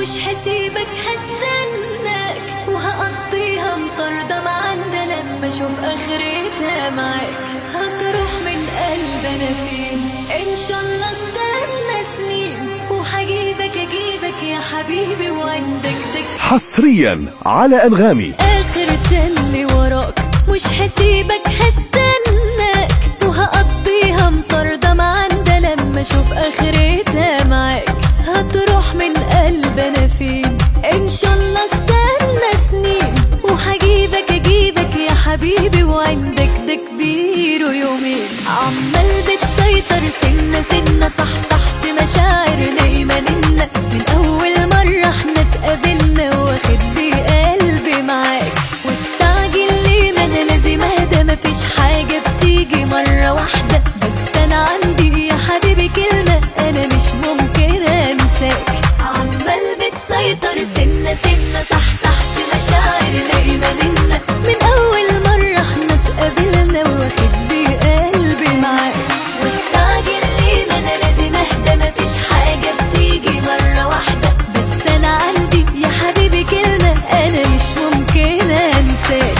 مش هسيبك هستناك، وهقضيها مطاردة معانا لما اشوف اخرتها معاك. هتروح من قلبنا فين؟ ان شاء الله استنى سنين، وهجيبك يا حبيبي وعندك حصريا على أنغامي. اخر تاني وراك مش هسيبك هستناك، وهقضيها مطاردة معانا لما اشوف اخرتها معاك. هتروح من قلبنا فين؟ ان شاء الله استنى سنين، وهجيبك يا حبيبي وعندك ده كبير ويومين. عمال بتسيطر سنة سنة، صحصحت مشاعر نايمة ننا من اول مرة احنا اتقابلنا، واخد لي قلبي معاك واستعجل ليه؟ ما انا لازم اهدى، مفيش حاجة بتيجي مرة واحدة. بس انا عندي يا حبيبي كلمة انا مش ممكن انساك. عمال بتسيطر سنة سنة، صحصحت مشاعر نايمة ننا من اول مرة احنا اتقابلنا، واخد لي قلبي معاك واستعجل ليه؟ ما انا لازم اهدى، مفيش حاجة بتيجي مرة واحدة. بس انا عندي يا حبيبي كلمة انا مش ممكن انساك.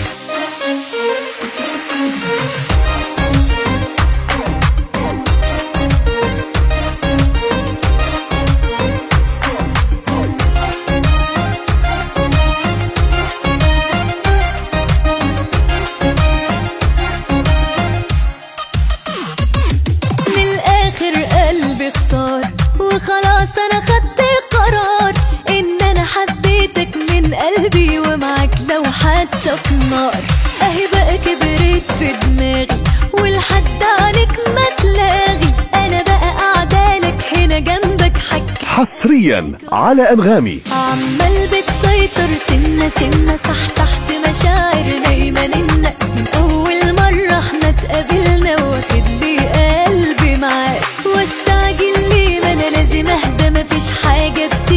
وخلاص انا خدت قرار ان انا حبيتك من قلبي، ومعاك لو حتى في النار. اهي بقى كبرت في دماغي ولحد عنك ما تلاغي، انا بقى قاعدالك هنا جنبك حكي. حصريا على أنغامي. عمال بتسيطر سنة سنة، صحصحت مشاعر نايمة ننا من اول مرة احنا اتقابلنا، واخد لي قلبي معاك واستعجل ليه؟ ما انا لازم اهدى، مفيش حاجة